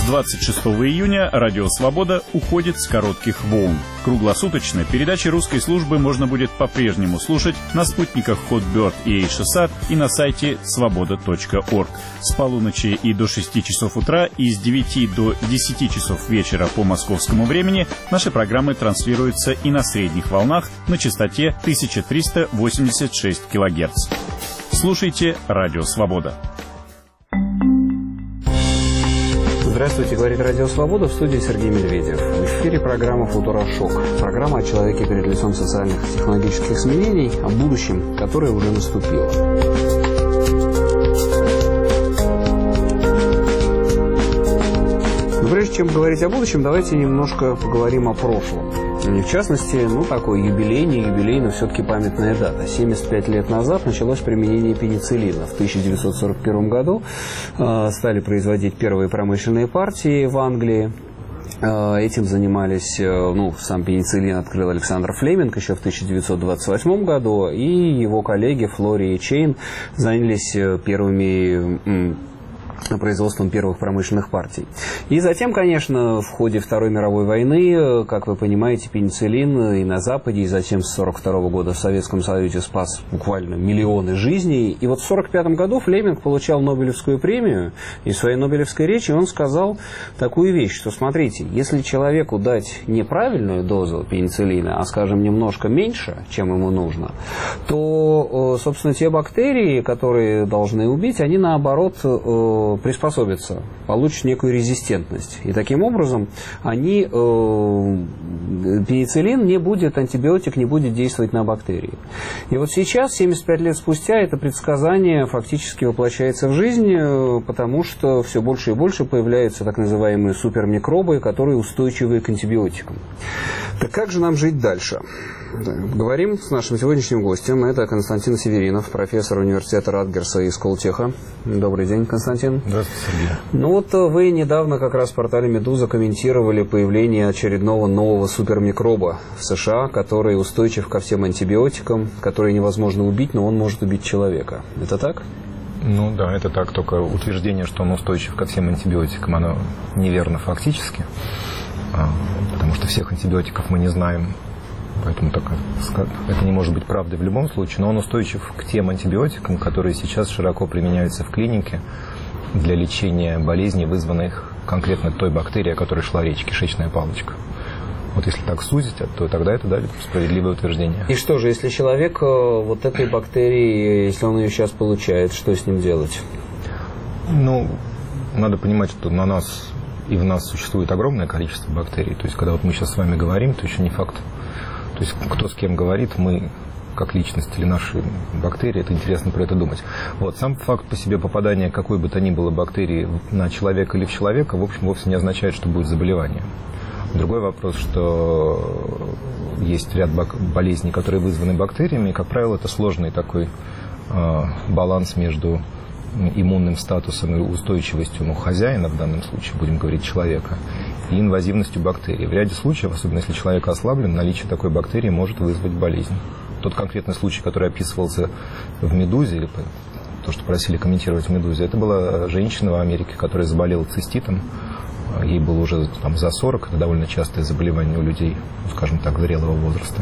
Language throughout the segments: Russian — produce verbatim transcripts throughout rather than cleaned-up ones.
двадцать шестого июня Радио Свобода уходит с коротких волн. Круглосуточно передачи русской службы можно будет по-прежнему слушать на спутниках Hotbird и Эйшесат и на сайте свобода точка орг. С полуночи и до шести часов утра и с девяти до десяти часов вечера по московскому времени наши программы транслируются и на средних волнах на частоте тысяча триста восемьдесят шесть килогерц. Слушайте Радио Свобода. Здравствуйте, говорит Радио Свобода, в студии Сергей Медведев. В эфире программа «Футурошок». Программа о человеке перед лицом социальных и технологических изменений, о будущем, которое уже наступило. Но прежде чем говорить о будущем, давайте немножко поговорим о прошлом. В частности, ну, такой юбилей, не юбилей, но все-таки памятная дата. семьдесят пять лет назад началось применение пенициллина. В тысяча девятьсот сорок первом году э, стали производить первые промышленные партии в Англии. Э, этим занимались, э, ну, сам пенициллин открыл Александр Флеминг еще в тысяча девятьсот двадцать восьмом году, и его коллеги Флори и Чейн занялись первыми... М, производством первых промышленных партий. И затем, конечно, в ходе Второй мировой войны, как вы понимаете, пенициллин и на Западе, и затем с сорок второго года в Советском Союзе спас буквально миллионы жизней. И вот в сорок пятом году Флеминг получал Нобелевскую премию, и в своей Нобелевской речи он сказал такую вещь, что, смотрите, если человеку дать неправильную дозу пенициллина, а, скажем, немножко меньше, чем ему нужно, то, собственно, те бактерии, которые должны убить, они, наоборот, приспособятся, получат некую резистентность. И таким образом они, э, пенициллин не будет, антибиотик не будет действовать на бактерии. И вот сейчас, семьдесят пять лет спустя, это предсказание фактически воплощается в жизнь, потому что все больше и больше появляются так называемые супермикробы, которые устойчивы к антибиотикам. Так как же нам жить дальше? Говорим с нашим сегодняшним гостем. Это Константин Северинов, профессор университета Ратгерса и Сколтеха. Добрый день, Константин. Здравствуйте, Сергей. Ну вот вы недавно как раз в портале «Медуза» комментировали появление очередного нового супермикроба в США, который устойчив ко всем антибиотикам, который невозможно убить, но он может убить человека. Это так? Ну да, это так, только утверждение, что он устойчив ко всем антибиотикам, оно неверно фактически, потому что всех антибиотиков мы не знаем. Поэтому так, это не может быть правдой в любом случае, но он устойчив к тем антибиотикам, которые сейчас широко применяются в клинике для лечения болезней, вызванных конкретно той бактерией, о которой шла речь, кишечная палочка. Вот если так сузить, то тогда это, да, справедливое утверждение. И что же, если человек вот этой бактерии, если он ее сейчас получает, что с ним делать? Ну, надо понимать, что на нас и в нас существует огромное количество бактерий. То есть, когда вот мы сейчас с вами говорим, то еще не факт. То есть, кто с кем говорит, мы, как личность или наши бактерии, это интересно про это думать. Вот, сам факт по себе попадания какой бы то ни было бактерии на человека или в человека, в общем, вовсе не означает, что будет заболевание. Другой вопрос, что есть ряд болезней, которые вызваны бактериями, и, как правило, это сложный такой э, баланс между иммунным статусом и устойчивостью, ну, хозяина, в данном случае, будем говорить, человека, и инвазивностью бактерий. В ряде случаев, особенно если человек ослаблен, наличие такой бактерии может вызвать болезнь. Тот конкретный случай, который описывался в «Медузе», или то, что просили комментировать в «Медузе», это была женщина в Америке, которая заболела циститом. Ей было уже там за сорок, это довольно частое заболевание у людей, скажем так, зрелого возраста.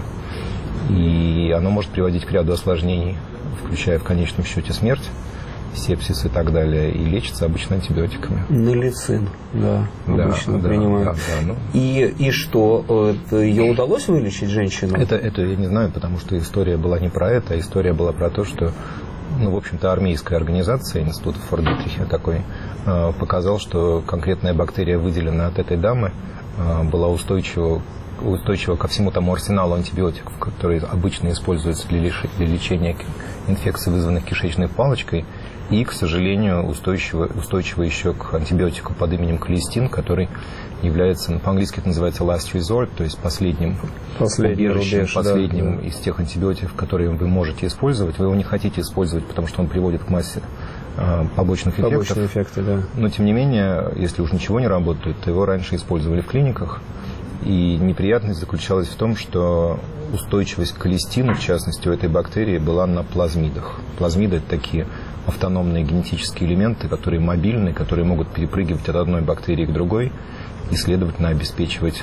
И оно может приводить к ряду осложнений, включая в конечном счете смерть, сепсис и так далее, и лечится обычно антибиотиками. Нелицин, да, да, обычно да, принимают. Да, да, ну. и, и что, это, ее удалось вылечить, женщину? Это, это я не знаю, потому что история была не про это, а история была про то, что, ну, в общем-то, армейская организация, институт в Форт-Дитрихе такой, показал, что конкретная бактерия, выделенная от этой дамы, была устойчива, устойчива ко всему тому арсеналу антибиотиков, которые обычно используются для, лиш... для лечения инфекций, вызванных кишечной палочкой, и, к сожалению, устойчиво, устойчиво еще к антибиотику под именем колистин, который является, ну, по-английски это называется last resort, то есть последним убежищем, рубеж, последним да, из тех антибиотиков, которые вы можете использовать. Вы его не хотите использовать, потому что он приводит к массе э, побочных эффектов. Побочные эффекты, да. Но, тем не менее, если уж ничего не работает, то его раньше использовали в клиниках. И неприятность заключалась в том, что устойчивость к колистину, в частности, у этой бактерии была на плазмидах. Плазмиды – это такие автономные генетические элементы, которые мобильны, которые могут перепрыгивать от одной бактерии к другой и, следовательно, обеспечивать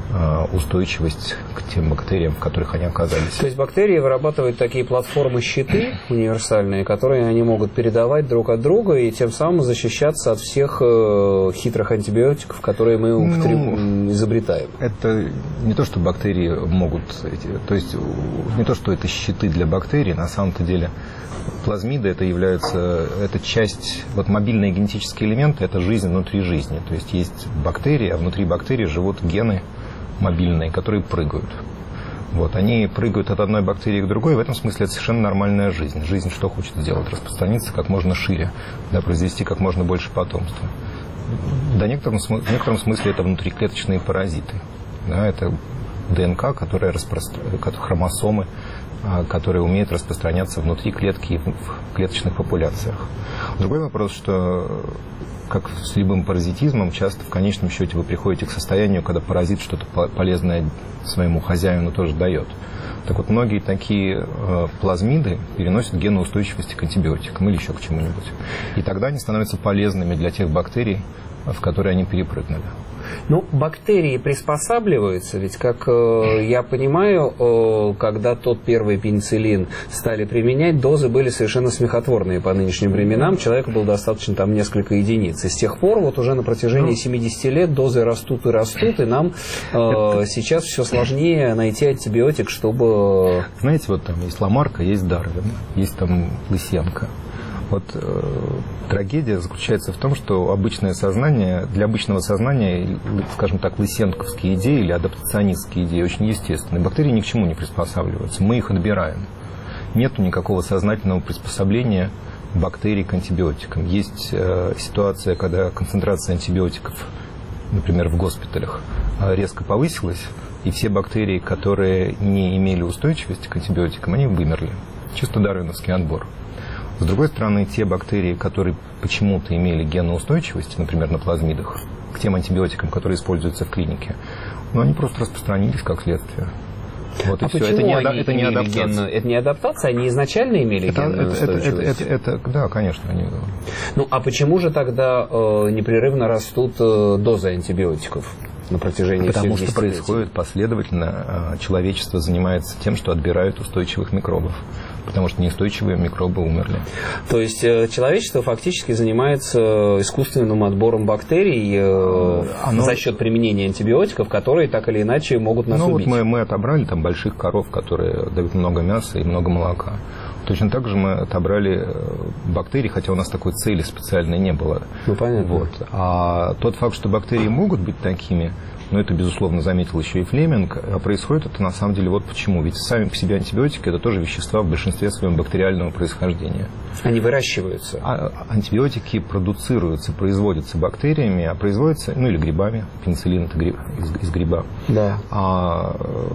устойчивость к тем бактериям, в которых они оказались. То есть бактерии вырабатывают такие платформы-щиты универсальные, которые они могут передавать друг от друга и тем самым защищаться от всех хитрых антибиотиков, которые мы употреб... ну, изобретаем. Это не то, что бактерии могут... То есть не то, что это щиты для бактерий, на самом-то деле плазмиды это являются, это часть, вот мобильные генетические элементы, это жизнь внутри жизни. То есть есть бактерии, а внутри бактерий живут гены мобильные, которые прыгают. Вот, они прыгают от одной бактерии к другой, в этом смысле это совершенно нормальная жизнь. Жизнь что хочет сделать? Распространиться как можно шире, да, произвести как можно больше потомства. Да, в некотором, в некотором смысле это внутриклеточные паразиты. Да, это ДНК, которая распростр... хромосомы, которые умеют распространяться внутри клетки и в клеточных популяциях. Другой вопрос, что как с любым паразитизмом, часто в конечном счете вы приходите к состоянию, когда паразит что-то полезное своему хозяину тоже дает. Так вот, многие такие э, плазмиды переносят гены устойчивости к антибиотикам или еще к чему-нибудь. И тогда они становятся полезными для тех бактерий, в которые они перепрыгнули. Ну, бактерии приспосабливаются, ведь, как э, я понимаю, э, когда тот первый пенициллин стали применять, дозы были совершенно смехотворные по нынешним временам, человеку было достаточно там несколько единиц. И с тех пор, вот уже на протяжении семидесяти лет дозы растут и растут, и нам э, сейчас все сложнее найти антибиотик, чтобы... Знаете, вот там есть Ламарка, есть Дарвин, есть там Лысенко. Вот э, трагедия заключается в том, что обычное сознание, для обычного сознания, скажем так, лысенковские идеи или адаптационистские идеи очень естественны. Бактерии ни к чему не приспосабливаются, мы их отбираем. Нету никакого сознательного приспособления бактерий к антибиотикам. Есть э, ситуация, когда концентрация антибиотиков, например, в госпиталях, резко повысилась, и все бактерии, которые не имели устойчивости к антибиотикам, они вымерли. Чисто дарвиновский отбор. С другой стороны, те бактерии, которые почему-то имели геноустойчивость, например, на плазмидах, к тем антибиотикам, которые используются в клинике, ну, они просто распространились как следствие. Вот а и почему все. Это не, они это не адаптация. Ген... Это не адаптация, они изначально имели это, геноустойчивость? Это, это, это, это, да, конечно. Они... Ну, а почему же тогда э, непрерывно растут э, дозы антибиотиков на протяжении Потому всех что происходит последовательно. Человечество занимается тем, что отбирает устойчивых микробов. Потому что неустойчивые микробы умерли. То есть человечество фактически занимается искусственным отбором бактерий э, Оно... за счет применения антибиотиков, которые так или иначе могут нас ну, убить. Вот мы, мы отобрали там больших коров, которые дают много мяса и много молока. Точно так же мы отобрали бактерии, хотя у нас такой цели специальной не было. Ну, понятно. Вот. А тот факт, что бактерии могут быть такими, но это, безусловно, заметил еще и Флеминг, а происходит это на самом деле вот почему. Ведь сами по себе антибиотики – это тоже вещества в большинстве своем бактериального происхождения. Они выращиваются? А антибиотики продуцируются, производятся бактериями, а производятся, ну или грибами. Пенициллин – это гриб, из, из гриба. Да. А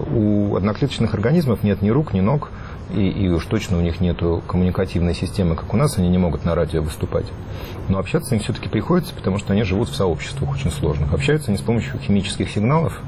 у одноклеточных организмов нет ни рук, ни ног, и, и уж точно у них нет коммуникативной системы, как у нас, они не могут на радио выступать. Но общаться им все-таки приходится, потому что они живут в сообществах очень сложных. Общаются они с помощью химических сигналов,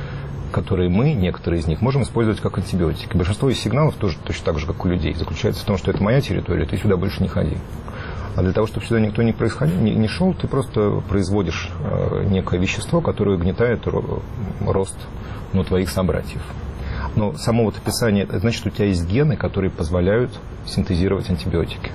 которые мы, некоторые из них, можем использовать как антибиотики. Большинство из сигналов тоже точно так же, как у людей, заключается в том, что это моя территория, ты сюда больше не ходи. А для того, чтобы сюда никто не, происходил, не, не шел, ты просто производишь э, некое вещество, которое угнетает ро, рост ну, твоих собратьев. Но само вот описание, это значит, у тебя есть гены, которые позволяют синтезировать антибиотики.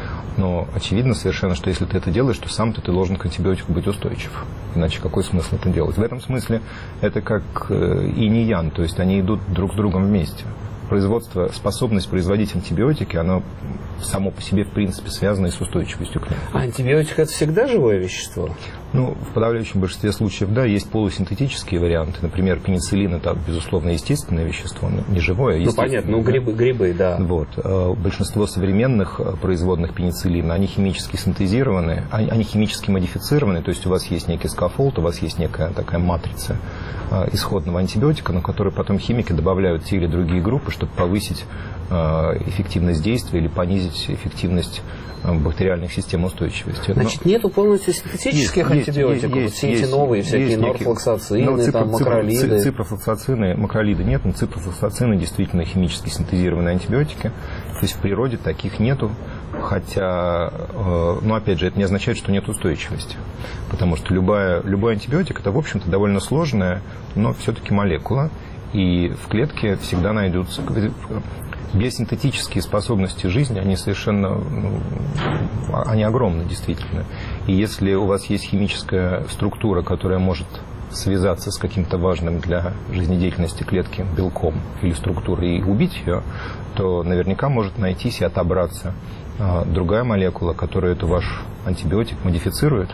Но очевидно совершенно, что если ты это делаешь, то сам-то ты должен к антибиотику быть устойчив. Иначе какой смысл это делать? В этом смысле это как инь и ян, то есть они идут друг с другом вместе. Производство, способность производить антибиотики, оно само по себе, в принципе, связано и с устойчивостью к ним. А антибиотик – это всегда живое вещество? Ну, в подавляющем большинстве случаев, да, есть полусинтетические варианты. Например, пенициллин – это, безусловно, естественное вещество, не живое, а естественное. Ну, понятно, ну, грибы, грибы, да. Вот. Большинство современных производных пенициллина, они химически синтезированы, они химически модифицированы, то есть у вас есть некий скафолд, у вас есть некая такая матрица исходного антибиотика, на которую потом химики добавляют те или другие группы, чтобы повысить эффективность действия или понизить эффективность бактериальных систем устойчивости. Значит, Но... нету полностью синтетических есть, антибиотиков? Есть, вот все есть, эти новые, есть, всякие норфлоксацины, ну, ципро, там, макролиды? Ципрофлоксацины, макролиды нет, но ципрофлоксацины действительно химически синтезированные антибиотики. То есть в природе таких нету. Хотя, ну, опять же, это не означает, что нет устойчивости. Потому что любая, любой антибиотик – это, в общем-то, довольно сложная, но все-таки молекула. И в клетке всегда найдутся... Биосинтетические способности жизни, они совершенно... Ну, они огромны, действительно. И если у вас есть химическая структура, которая может связаться с каким-то важным для жизнедеятельности клетки белком или структурой и убить ее, то наверняка может найтись и отобраться другая молекула, которая эту ваш антибиотик модифицирует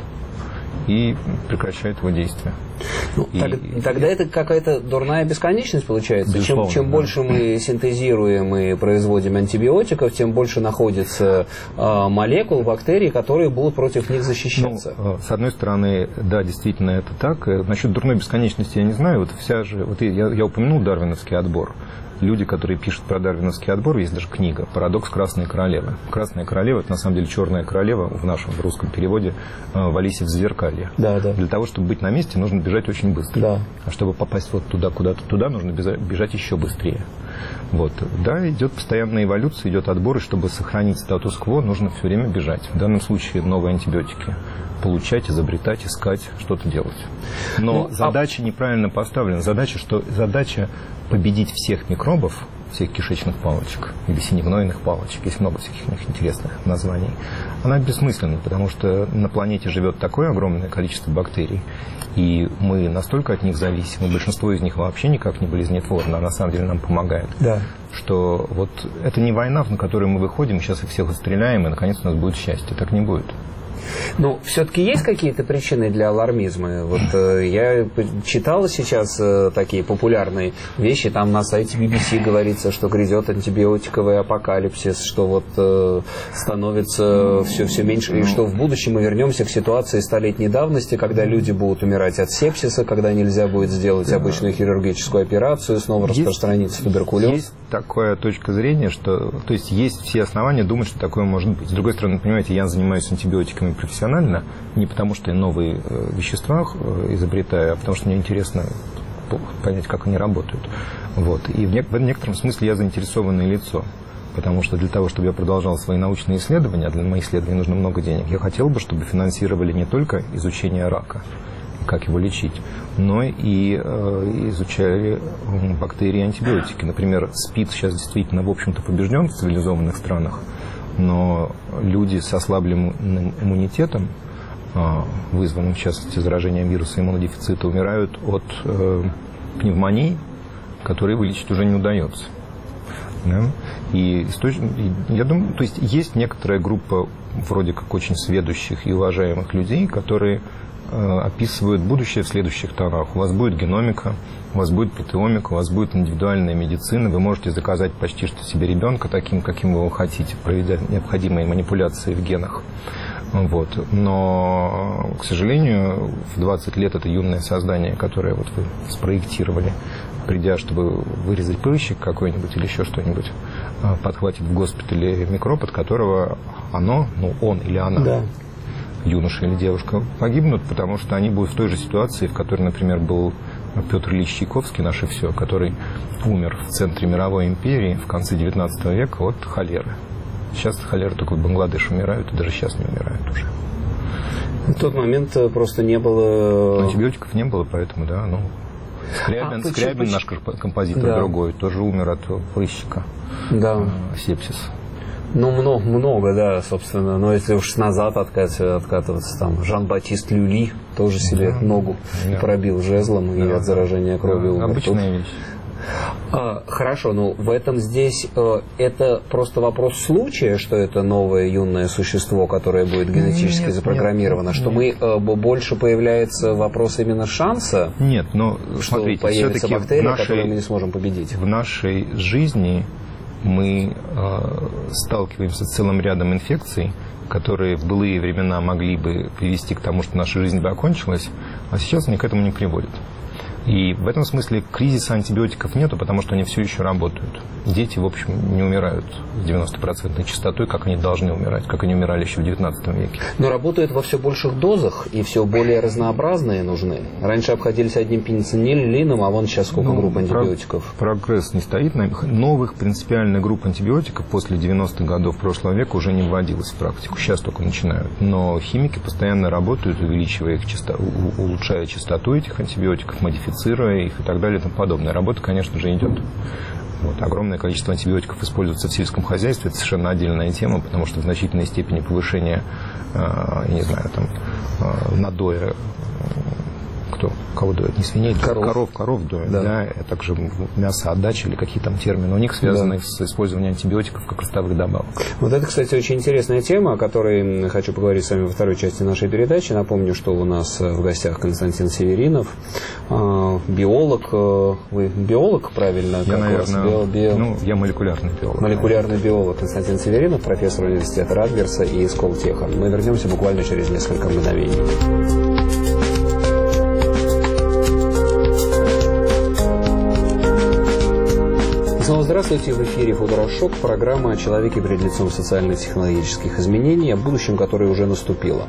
и прекращает его действие. Ну, и, так, и, тогда и... это какая-то дурная бесконечность получается. Чем, чем да. больше мы синтезируем и производим антибиотиков, тем больше находится э, молекул, бактерий, которые будут против них защищаться. Ну, с одной стороны, да, действительно это так. Насчет дурной бесконечности я не знаю. Вот вся же, вот я, я упомянул дарвиновский отбор. Люди, которые пишут про дарвиновский отбор, есть даже книга «Парадокс Красной Королевы». Красная королева – это на самом деле черная королева, в нашем в русском переводе в Алисе в Зазеркалье. Да, да. Для того, чтобы быть на месте, нужно бежать очень быстро. Да. А чтобы попасть вот туда, куда-то туда, нужно бежать еще быстрее. Вот. Да, идет постоянная эволюция, идет отбор, и чтобы сохранить статус-кво, нужно все время бежать. В данном случае новые антибиотики получать, изобретать, искать, что-то делать. Но ну, задача а... неправильно поставлена. Задача, что задача победить всех микробов, всех кишечных палочек или синевнойных палочек, есть много всяких интересных названий, она бессмысленна, потому что на планете живет такое огромное количество бактерий, и мы настолько от них зависим, и большинство из них вообще никак не болезнетворно, а на самом деле нам помогает, да. Что вот это не война, на которую мы выходим, сейчас их всех отстреляем, и наконец у нас будет счастье. Так не будет. Ну, все-таки есть какие-то причины для алармизма? Вот э, я читал сейчас э, такие популярные вещи, там на сайте би би си говорится, что грядет антибиотиковый апокалипсис, что вот э, становится все, все меньше, и что в будущем мы вернемся к ситуации столетней давности, когда люди будут умирать от сепсиса, когда нельзя будет сделать обычную хирургическую операцию, снова есть, распространится туберкулез. Есть такая точка зрения, что, то есть есть все основания думать, что такое может быть. С другой стороны, понимаете, я занимаюсь антибиотиками профессионально, не потому что я новые э, вещества э, изобретаю, а потому что мне интересно понять, как они работают. Вот. И в, не, в некотором смысле я заинтересованное лицо, потому что для того, чтобы я продолжал свои научные исследования, а для моих исследований нужно много денег, я хотел бы, чтобы финансировали не только изучение рака, как его лечить, но и э, изучали бактерии и антибиотики. Например, СПИД сейчас действительно, в общем-то, побежден в цивилизованных странах, но люди с ослабленным иммунитетом, вызванным, в частности, заражением вируса иммунодефицита, умирают от э, пневмонии, которые вылечить уже не удается. Да? И, и я думаю, то есть есть некоторая группа вроде как очень сведущих и уважаемых людей, которые э, описывают будущее в следующих тонах. У вас будет геномика, у вас будет протеомика, у вас будет индивидуальная медицина, вы можете заказать почти что себе ребенка таким, каким вы его хотите, проведя необходимые манипуляции в генах. Вот. Но, к сожалению, в двадцать лет это юное создание, которое вот вы спроектировали, придя, чтобы вырезать прыщик какой-нибудь или еще что-нибудь, подхватит в госпитале микроб, от которого оно, ну он или она, да. юноша или девушка, погибнут, потому что они будут в той же ситуации, в которой, например, был Петр Ильич Чайковский, наше все, который умер в центре мировой империи в конце девятнадцатого века от холеры. Сейчас холеры только в Бангладеш умирают, и даже сейчас не умирают уже. В тот момент просто не было... Антибиотиков не было, поэтому, да, ну... Скрябин, а, Скрябин почему? Наш композитор, да. другой, тоже умер от прыщика. Да. Сепсис. Ну, много, много, да, собственно. Но если уж назад откатываться, откатываться там, Жан-Батист Люли тоже себе да. ногу да. пробил жезлом да. и от заражения крови умер. Да. Обычная вещь. А, хорошо, ну в этом здесь э, это просто вопрос случая, что это новое юное существо, которое будет генетически нет, запрограммировано, нет, что нет. мы э, больше появляется вопрос именно шанса, нет, но что смотрите, появятся бактерии, нашей, которые мы не сможем победить. В нашей жизни мы э, сталкиваемся с целым рядом инфекций, которые в былые времена могли бы привести к тому, что наша жизнь бы окончилась, а сейчас они к этому не приводят. И в этом смысле кризиса антибиотиков нету, потому что они все еще работают. Дети, в общем, не умирают с девяностопроцентной частотой, как они должны умирать, как они умирали еще в девятнадцатом веке. Но работают во все больших дозах и все более разнообразные нужны. Раньше обходились одним пенициллином, а вон сейчас сколько ну, групп антибиотиков. Прогресс не стоит. Новых принципиальных групп антибиотиков после девяностых годов прошлого века уже не вводилось в практику. Сейчас только начинают. Но химики постоянно работают, увеличивая их частоту, улучшая частоту этих антибиотиков, модифицируя их и так далее и тому подобное. Работа, конечно же, идет. Вот. Огромное количество антибиотиков используется в сельском хозяйстве. Это совершенно отдельная тема, потому что в значительной степени повышение, э, я не знаю, там, э, надоя, кто, кого доят, не свиней, коров, коров, коров доят, да. Да, а также мясоотдача или какие там термины у них связаны, да, с использованием антибиотиков как ростовых добавок. Вот это, кстати, очень интересная тема, о которой хочу поговорить с вами во второй части нашей передачи. Напомню, что у нас в гостях Константин Северинов, биолог. Вы биолог, правильно? Я, наверное, био, био... Ну, я молекулярный биолог. Молекулярный биолог Константин Северинов, профессор университета Ратгерса и Сколтеха. Мы вернемся буквально через несколько мгновений. Снова здравствуйте, в эфире «Футурошок», программа о человеке перед лицом социально-технологических изменений, о будущем, которое уже наступило.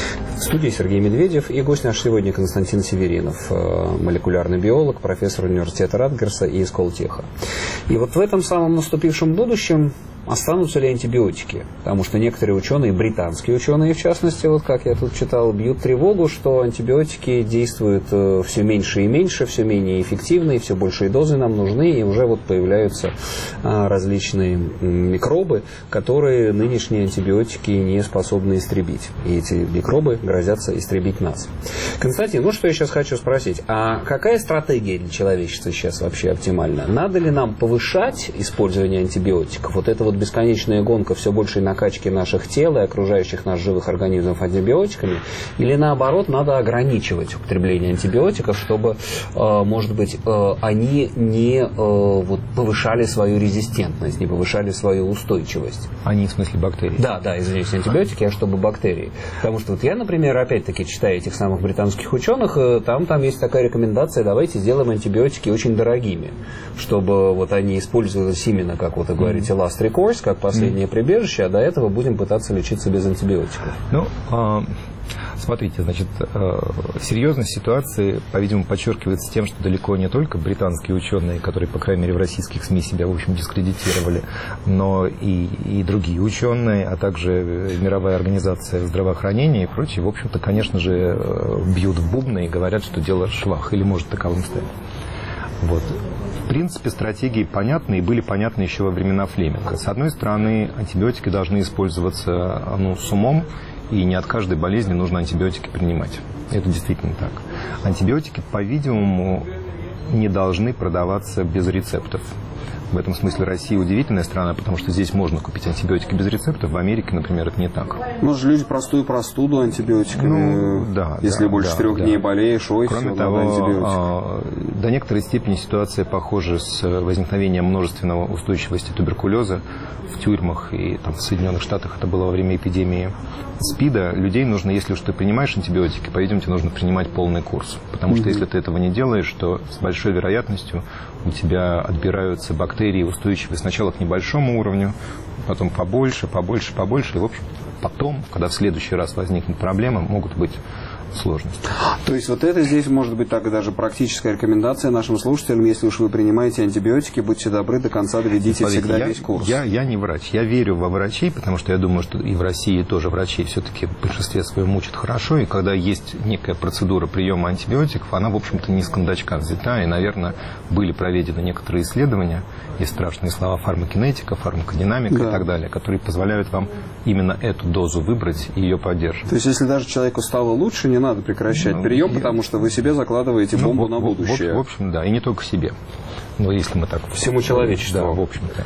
В студии Сергей Медведев и гость наш сегодня Константин Северинов, молекулярный биолог, профессор университета Ратгерса и Сколтеха. И вот в этом самом наступившем будущем останутся ли антибиотики? Потому что некоторые ученые, британские ученые в частности, вот как я тут читал, бьют тревогу, что антибиотики действуют все меньше и меньше, все менее эффективно, и все большие дозы нам нужны, и уже вот появляются различные микробы, которые нынешние антибиотики не способны истребить. И эти микробы грозятся истребить нас. Константин, ну что я сейчас хочу спросить, а какая стратегия для человечества сейчас вообще оптимальна? Надо ли нам повышать использование антибиотиков? Вот это вот бесконечная гонка все большей накачки наших тел и окружающих нас живых организмов антибиотиками, или наоборот надо ограничивать употребление антибиотиков, чтобы, может быть, они не вот, повышали свою резистентность, не повышали свою устойчивость? Они в смысле бактерий? Да, да, извините, антибиотики, а чтобы бактерии. Потому что вот я, например, опять-таки читаю этих самых британских ученых, там, там есть такая рекомендация: давайте сделаем антибиотики очень дорогими, чтобы вот они использовались именно, как вот вы говорите, last recourse, как последнее mm. прибежище, а до этого будем пытаться лечиться без антибиотиков. Ну, а, смотрите, значит, серьезность ситуации, по-видимому, подчеркивается тем, что далеко не только британские ученые, которые, по крайней мере, в российских СМИ себя, в общем, дискредитировали, но и, и другие ученые, а также Мировая организация здравоохранения и прочие, в общем-то, конечно же, бьют в бубны и говорят, что дело швах, или может таковым стать. Вот. В принципе, стратегии понятны и были понятны еще во времена Флеминга. С одной стороны, антибиотики должны использоваться ну, с умом, и не от каждой болезни нужно антибиотики принимать. Это действительно так. Антибиотики, по-видимому, не должны продаваться без рецептов. В этом смысле Россия удивительная страна, потому что здесь можно купить антибиотики без рецептов. В Америке, например, это не так. Может, люди простую простуду антибиотиками, ну, да, если да, больше да, трех да. дней болеешь, ой, Кроме все, того, антибиотик. До некоторой степени ситуация похожа с возникновением множественного устойчивости туберкулеза в тюрьмах, и там, в Соединенных Штатах это было во время эпидемии СПИДа. Людей нужно, если уж ты принимаешь антибиотики, по-видимому, тебе нужно принимать полный курс. Потому что mm-hmm. если ты этого не делаешь, то с большой вероятностью у тебя отбираются бактерии, устойчивые сначала к небольшому уровню, потом побольше, побольше, побольше. И, в общем, потом, когда в следующий раз возникнет проблема, могут быть сложности. То есть вот это здесь может быть так даже практическая рекомендация нашим слушателям: если уж вы принимаете антибиотики, будьте добры, до конца доведите Смотрите, всегда я, весь курс. Я, я не врач. Я верю во врачей, потому что я думаю, что и в России тоже врачей все-таки в большинстве своем мучат хорошо. И когда есть некая процедура приема антибиотиков, она, в общем-то, не с кондачка взята. И, наверное, были проведены некоторые исследования, есть страшные слова фармакинетика, фармакодинамика да. и так далее, которые позволяют вам именно эту дозу выбрать и ее поддерживать. То есть, если даже человеку стало лучше, не надо прекращать ну, прием, и... потому что вы себе закладываете бомбу ну, на будущее. В, в, в общем, да, и не только себе. Но если мы так... Всему человечеству. Да, в общем-то.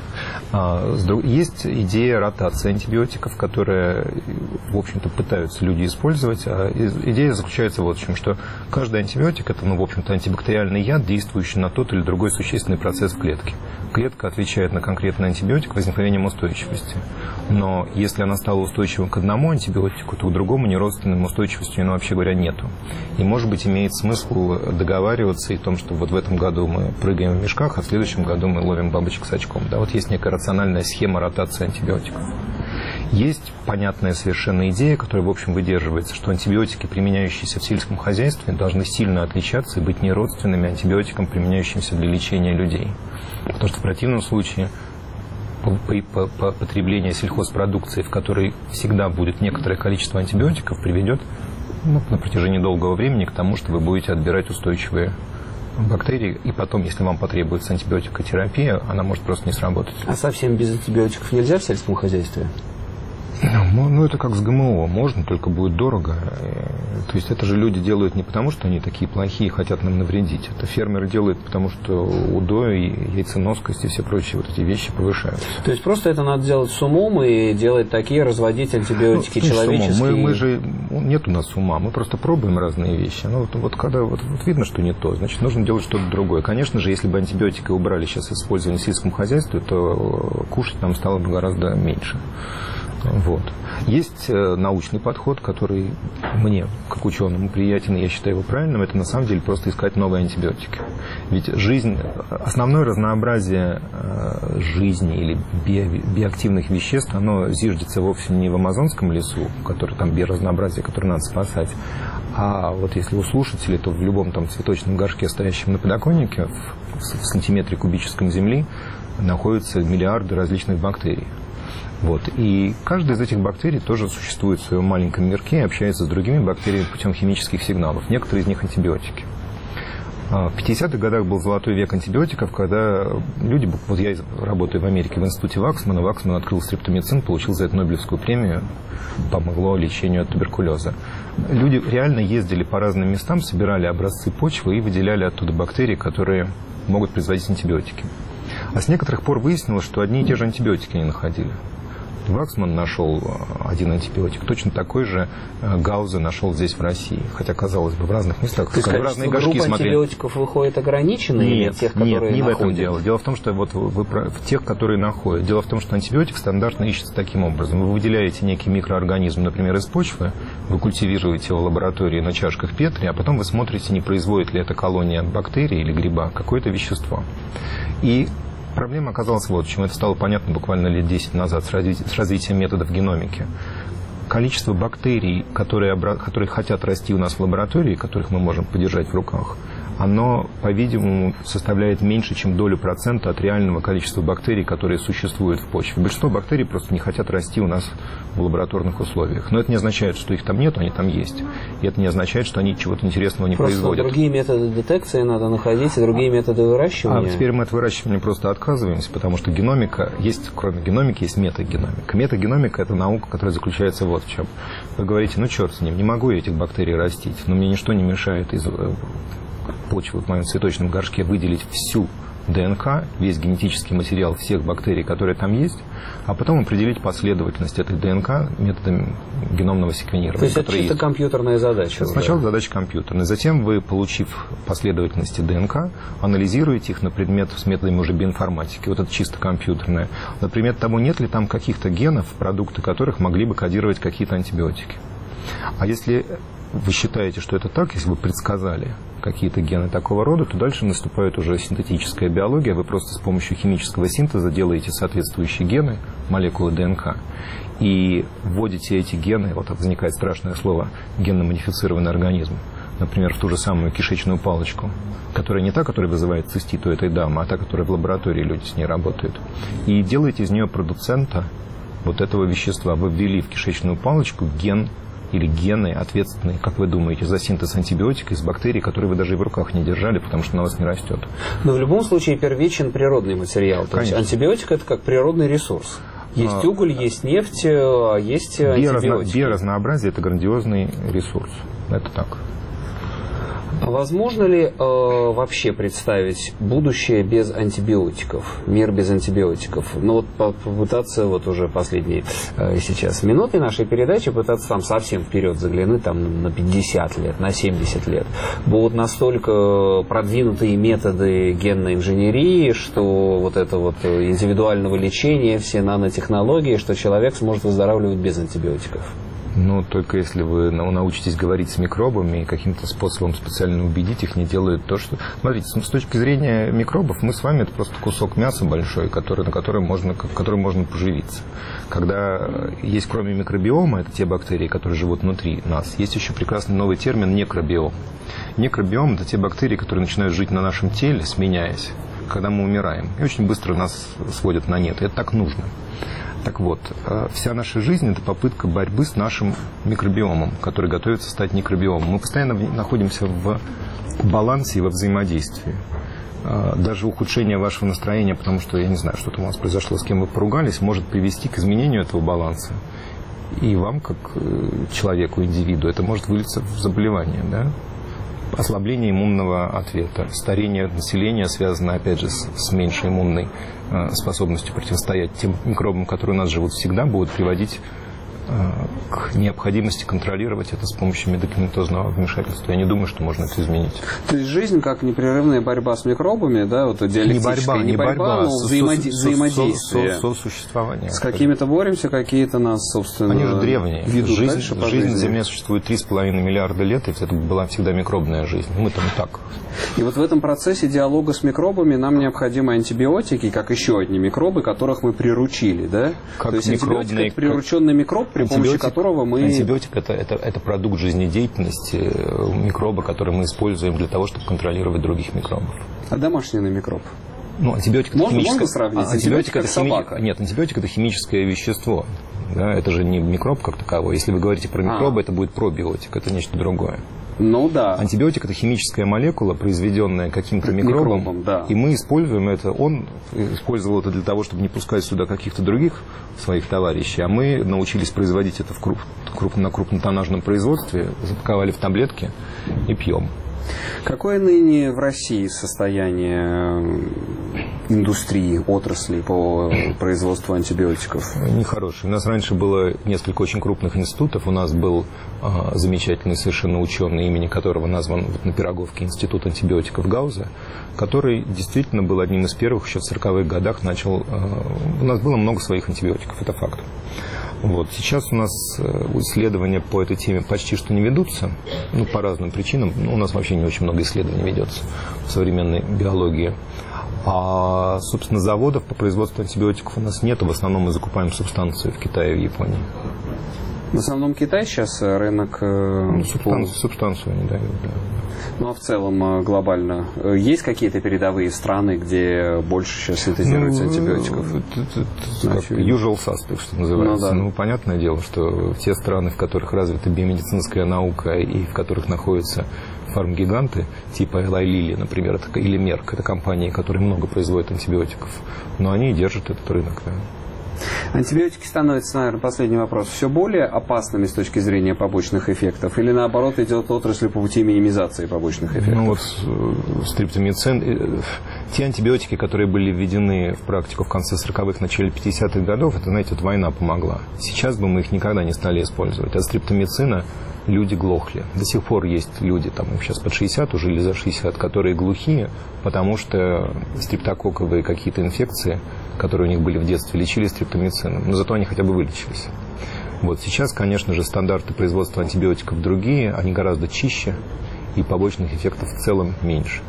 Есть идея ротации антибиотиков, которые, в общем-то, пытаются люди использовать. А идея заключается вот в чем, что каждый антибиотик – это, ну, в общем-то, антибактериальный яд, действующий на тот или другой существенный процесс в клетке. Клетка отвечает на конкретный антибиотик возникновением устойчивости. Но если она стала устойчивой к одному антибиотику, то к другому неродственным устойчивости, ну, вообще говоря, нету. И, может быть, имеет смысл договариваться и о том, что вот в этом году мы прыгаем в мешках, а в следующем году мы ловим бабочек с очком. Да, вот есть некая рациональная схема ротации антибиотиков. Есть понятная совершенно идея, которая, в общем, выдерживается, что антибиотики, применяющиеся в сельском хозяйстве, должны сильно отличаться и быть неродственными антибиотикам, применяющимся для лечения людей. Потому что в противном случае потребление сельхозпродукции, в которой всегда будет некоторое количество антибиотиков, приведет, ну, на протяжении долгого времени к тому, что вы будете отбирать устойчивые бактерии, и потом, если вам потребуется антибиотикотерапия, она может просто не сработать. А совсем без антибиотиков нельзя в сельском хозяйстве? Ну, ну, это как с ГМО. Можно, только будет дорого. То есть это же люди делают не потому, что они такие плохие и хотят нам навредить. Это фермеры делают, потому что удой, яйценоскость и все прочие вот эти вещи повышаются. То есть просто это надо делать с умом и делать такие, разводить антибиотики ну, человеческие? Мы, мы же... Нет у нас ума. Мы просто пробуем разные вещи. Ну, вот, вот когда вот, вот видно, что не то, значит, нужно делать что-то другое. Конечно же, если бы антибиотики убрали сейчас использование в сельском хозяйстве, то кушать нам стало бы гораздо меньше. Вот. Есть научный подход, который мне, как ученому, приятен, и я считаю его правильным. Это на самом деле просто искать новые антибиотики. Ведь жизнь, основное разнообразие жизни или био, биоактивных веществ, оно зиждется вовсе не в амазонском лесу, который там биоразнообразие, которое надо спасать, а вот если у слушателей, то в любом там цветочном горшке, стоящем на подоконнике, в, в сантиметре кубическом земли, находятся миллиарды различных бактерий. Вот. И каждая из этих бактерий тоже существует в своем маленьком мирке и общается с другими бактериями путем химических сигналов. Некоторые из них антибиотики. В пятидесятых годах был золотой век антибиотиков, когда люди... Вот я работаю в Америке в институте Ваксмана. Ваксман открыл стрептомицин, получил за это Нобелевскую премию. Помогло лечению от туберкулеза. Люди реально ездили по разным местам, собирали образцы почвы и выделяли оттуда бактерии, которые могут производить антибиотики. А с некоторых пор выяснилось, что одни и те же антибиотики не находили. Ваксман нашел один антибиотик, точно такой же Гаузе нашел здесь, в России. Хотя, казалось бы, в разных местах. То есть, в разные горшки смотрели. Антибиотиков выходит ограниченные? Нет, или тех, которые нет, не находят? в этом дело. Дело в том, что вот вы, в тех, которые находят. Дело в том, что антибиотик стандартно ищется таким образом. Вы выделяете некий микроорганизм, например, из почвы, вы культивируете его в лаборатории на чашках Петри, а потом вы смотрите, не производит ли эта колония бактерий или гриба какое-то вещество. И проблема оказалась вот в чем. Это стало понятно буквально лет десять назад с, разви... с развитием методов геномики. Количество бактерий, которые, обра... которые хотят расти у нас в лаборатории, которых мы можем подержать в руках, оно, по-видимому, составляет меньше, чем долю процента от реального количества бактерий, которые существуют в почве. Большинство бактерий просто не хотят расти у нас в лабораторных условиях. Но это не означает, что их там нет, они там есть. И это не означает, что они чего-то интересного не просто производят. Другие методы детекции надо находить, и другие методы выращивания. А теперь мы от выращивания просто отказываемся, потому что геномика, есть, кроме геномики, есть метагеномика. Метагеномика – это наука, которая заключается вот в чем. Вы говорите, ну черт с ним, не могу я этих бактерий растить, но мне ничто не мешает из почвы в моем цветочном горшке выделить всю ДНК, весь генетический материал всех бактерий, которые там есть, а потом определить последовательность этой ДНК методом геномного секвенирования. То есть это чисто есть. компьютерная задача? Сначала уже. задача компьютерная. Затем вы, получив последовательности ДНК, анализируете их на предмет с методами уже биоинформатики. Вот это чисто компьютерное. На предмет того, нет ли там каких-то генов, продукты которых могли бы кодировать какие-то антибиотики. А если вы считаете, что это так, если вы предсказали какие-то гены такого рода, то дальше наступает уже синтетическая биология. Вы просто с помощью химического синтеза делаете соответствующие гены, молекулы ДНК, и вводите эти гены, вот возникает страшное слово, генно-модифицированный организм, например, в ту же самую кишечную палочку, которая не та, которая вызывает цистит у этой дамы, а та, которая в лаборатории люди с ней работают, и делаете из нее продуцента вот этого вещества. Вы ввели в кишечную палочку ген или гены, ответственные, как вы думаете, за синтез антибиотика из бактерий, которые вы даже и в руках не держали, потому что на вас не растет. Но в любом случае первичен природный материал. То есть антибиотик – это как природный ресурс. Есть а, уголь, есть нефть, а есть биоразно, антибиотики. Биоразнообразие – это грандиозный ресурс. Это так. А возможно ли э, вообще представить будущее без антибиотиков, мир без антибиотиков? Ну вот попытаться вот уже последние э, сейчас минуты нашей передачи пытаться там совсем вперед заглянуть там на пятьдесят лет, на семьдесят лет. Будут настолько продвинутые методы генной инженерии, что вот это вот индивидуального лечения, все нанотехнологии, что человек сможет выздоравливать без антибиотиков. Ну, только если вы научитесь говорить с микробами и каким-то способом специально убедить их, не делают то, что... Смотрите, с точки зрения микробов, мы с вами это просто кусок мяса большой, который, на котором можно, которым можно поживиться. Когда есть кроме микробиома, это те бактерии, которые живут внутри нас, есть еще прекрасный новый термин некробиом. Некробиом – это те бактерии, которые начинают жить на нашем теле, сменяясь, когда мы умираем. И очень быстро нас сводят на нет. И это так нужно. Так вот, вся наша жизнь – это попытка борьбы с нашим микробиомом, который готовится стать некробиомом. Мы постоянно находимся в балансе и во взаимодействии. Даже ухудшение вашего настроения, потому что, я не знаю, что-то у вас произошло, с кем вы поругались, может привести к изменению этого баланса. И вам, как человеку, индивиду, это может вылиться в заболевание, да? Ослабление иммунного ответа, старение населения связано, опять же, с, с меньшей иммунной э, способностью противостоять тем микробам, которые у нас живут всегда, будут приводить э, к необходимости контролировать это с помощью медикаментозного вмешательства. Я не думаю, что можно это изменить. То есть жизнь как непрерывная борьба с микробами, да, вот диалектическая, не борьба, не борьба, борьба но со, взаимоди- со, взаимодействие. Со, со, сосуществование. С какими-то боремся, какие-то нас, собственно, Они же древние. Ведут жизнь дальше по жизнь жизни. на Земле существует три с половиной миллиарда лет, и это была всегда микробная жизнь. Мы там и так. И вот в этом процессе диалога с микробами нам необходимы антибиотики, как еще одни микробы, которых мы приручили, да? Как То есть антибиотик – это прирученный как... микроб, при помощи которого мы... Антибиотик это, – это, это продукт жизнедеятельности микроба, который мы используем для того, чтобы контролировать других микробов. А домашний микроб? Ну, антибиотик – это можно, химическое... можно сравнить? А, антибиотик – это хими... собака. Нет, антибиотик – это химическое вещество. Да? Это же не микроб как таковой. Если вы говорите про микробы, а. это будет пробиотик, это нечто другое. Ну да. Антибиотик – это химическая молекула, произведенная каким-то микробом, микробом да. и мы используем это. Он использовал это для того, чтобы не пускать сюда каких-то других своих товарищей, а мы научились производить это в круп, круп, на крупнотоннажном производстве, запаковали в таблетки и пьем. Какое ныне в России состояние индустрии, отрасли по производству антибиотиков? Нехорошее. У нас раньше было несколько очень крупных институтов. У нас был а, замечательный совершенно ученый, имени которого назван вот, на Пироговке институт антибиотиков Гауза, который действительно был одним из первых, еще в сороковых годах начал... А, у нас было много своих антибиотиков, это факт. Вот. Сейчас у нас исследования по этой теме почти что не ведутся, ну, по разным причинам. Ну, у нас вообще не очень много исследований ведется в современной биологии. А, собственно, заводов по производству антибиотиков у нас нет. В основном мы закупаем субстанцию в Китае и в Японии. В основном Китай сейчас рынок... Ну, субстанцию, субстанцию они дают, да. Ну, а в целом глобально есть какие-то передовые страны, где больше сейчас синтезируется ну, антибиотиков? Это, это, как usual suspect, что называется. Ну, да. ну, понятное дело, что те страны, в которых развита биомедицинская наука и в которых находятся фармгиганты, типа Eli Lilly, например, это, или Merck, это компании, которые много производят антибиотиков, но они и держат этот рынок, да. Антибиотики становятся, наверное, последний вопрос, все более опасными с точки зрения побочных эффектов или, наоборот, идет отрасль по пути минимизации побочных эффектов? Ну вот стриптомицин, те антибиотики, которые были введены в практику в конце сороковых, начале пятидесятых годов, это, знаете, вот война помогла. Сейчас бы мы их никогда не стали использовать. От стриптомицина люди глохли. До сих пор есть люди, там им сейчас под шестьдесят уже или за шестьдесят, которые глухие, потому что стрептококковые какие-то инфекции, которые у них были в детстве, лечили стриптомицином. Но зато они хотя бы вылечились. Вот сейчас, конечно же, стандарты производства антибиотиков другие, они гораздо чище, и побочных эффектов в целом меньше.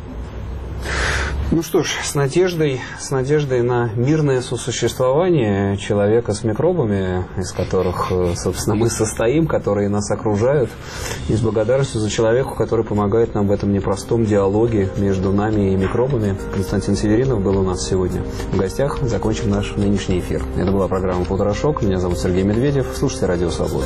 Ну что ж, с надеждой, с надеждой на мирное сосуществование человека с микробами, из которых, собственно, мы состоим, которые нас окружают, и с благодарностью за человека, который помогает нам в этом непростом диалоге между нами и микробами. Константин Северинов был у нас сегодня в гостях. Закончим наш нынешний эфир. Это была программа «Потрошок». Меня зовут Сергей Медведев. Слушайте «Радио Свобода».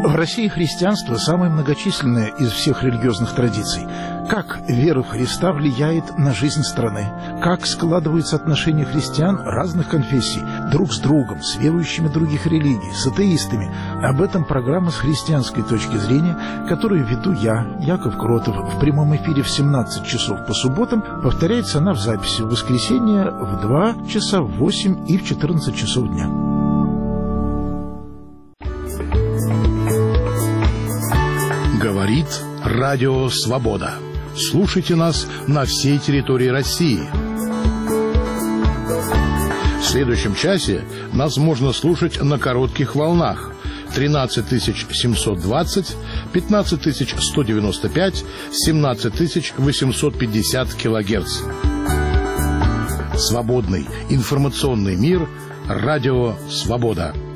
В России христианство самое многочисленное из всех религиозных традиций. Как вера в Христа влияет на жизнь страны? Как складываются отношения христиан разных конфессий друг с другом, с верующими других религий, с атеистами? Об этом программа «С христианской точки зрения», которую веду я, Яков Кротов, в прямом эфире в семнадцать часов по субботам. Повторяется она в записи в воскресенье в два часа, в восемь и в четырнадцать часов дня. Говорит Радио Свобода. Слушайте нас на всей территории России. В следующем часе нас можно слушать на коротких волнах тринадцать тысяч семьсот двадцать, пятнадцать тысяч сто девяносто пять, семнадцать тысяч восемьсот пятьдесят килогерц. Свободный информационный мир. Радио Свобода.